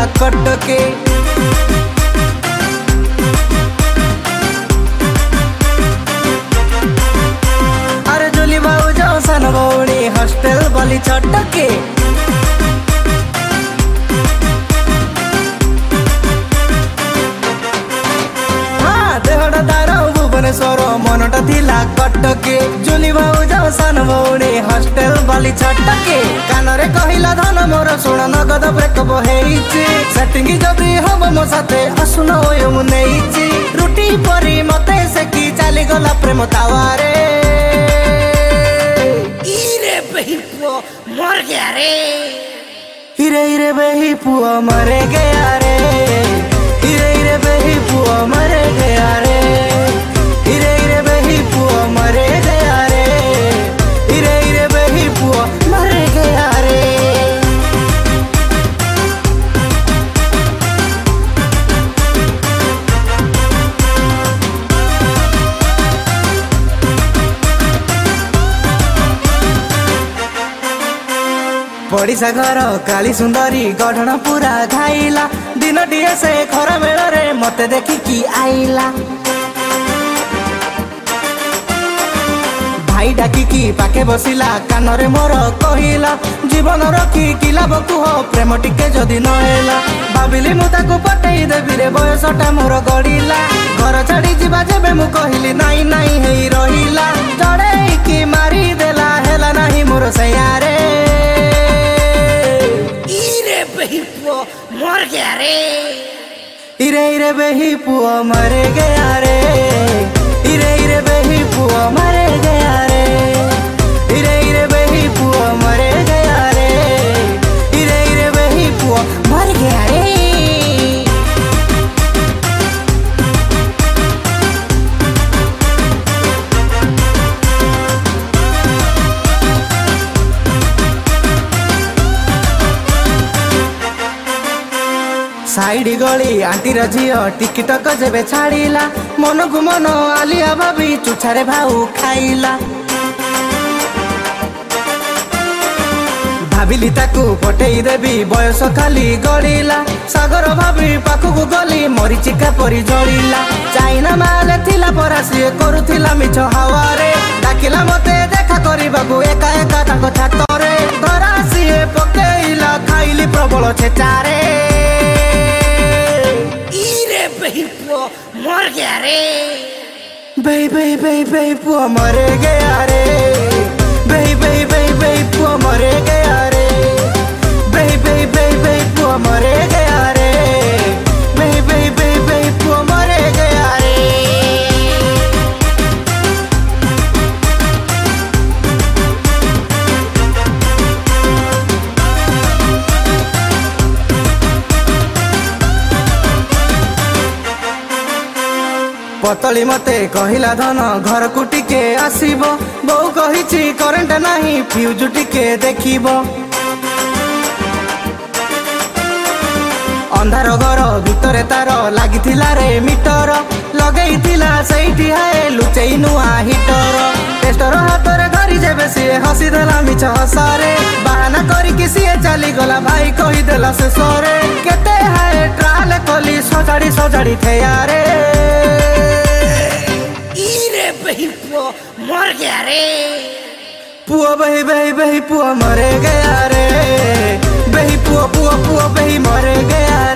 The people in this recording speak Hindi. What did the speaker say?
कटके। अरे जुली बाबू जाओ सन भौणी हॉस्टेल वाली छटके। भुवनेश्वर मनटा थिला कटके। जुली भाऊ जाओ सान भौणी हॉस्टेल वाली छटके। कानरे कहिला धन मोर शुण नगद ब्रेकअप हेइछि। सेटिंग जदि हब मो साथे असुन ओयो मु नेइछि। रुटी परी मते सेकी चाली गला प्रेम तावारे। इरे बेही पुओ मर गया रे। इरे इरे बेही पुओ मर गया रे। इरे इरे बेही पुओ मर गया रे। इरे इरे बेही पुओ मरे गया रे। इरे इरे बेही पुओ मरे गया रे। पड़िसा घर काली सुंदरी गढ़ण पूरा खाइला। दिन टीए से खरा बेल रे मते देखिकी आइला। भाई डाकिकी पाके बसिला कानरे मोर कहिला। जीवन रखी कि लाभ कुह प्रेम टिके जदि नहेला। भाविली मु ताकू पटेई देबी रे बयसटा मोर गड़िला। घर छाड़ी जीवा जेबे मु कहिली नाई नाई हेई रहिला। जड़ेई कि मारी देला हेला नाही मोर सयारे। इरे बेही पुओ मर गया रे। इरे इरे बेही पुओ मरे गया रे। इरे इरे बेही पुओ मरे गया रे। इरे इरे बेही पुओ मरे गया रे। इरे इरे बेही पुओ मर गया रे। साइड गली आंटी झील टिकटक जेबे छाड़िला। मन को मन आलिया भाभी चुछारे भाऊ खाइला। भाविली ताकू पटेई देबी बयस खाली गड़िला। सागर भाभी पाखकू गली मरीचिका परी जलिला। चाइना माले थिला परा सिए करुथिला मिछ हावारे। डाकिला मते देखा करिबाकू एका एका ताको छातरे। धरा सिए पकेइला खाइली प्रबल छेचारे। बेही पुओ मर गया रे। बेही बेही बेही बेही पुओ मरे गया रे। बेही बेही बेही बेही पुओ मरे गया रे। बेही बेही बेही बेही पुओ मरे गया रे। बेही बेही बेही बेही पुओ मरे गया रे। पतली मते कहिला धन घर को टिके आसीबो। बहु कहिछि करेंट नाही फ्यूज टिके देखिबो। अंधार घर भितरे तार लागिथिला रे मीटर। लगेइथिला सेइठी हाय लुचेई नुआ हिटर। टेस्टर हातरे धरी जेबे सिए हसी देला मिछ हसारे। बहाना करिकि सिए चली गला भाई कहि देला से सरे। केते हाय ट्राल कली सजाड़ी सजाड़ी थेयारे। इरे बेही पुओ मर गया रे। पुओ बेही बेही बेही पुओ मरे गया रे। बेही पुओ पुओ पुओ बेही मरे गया रे।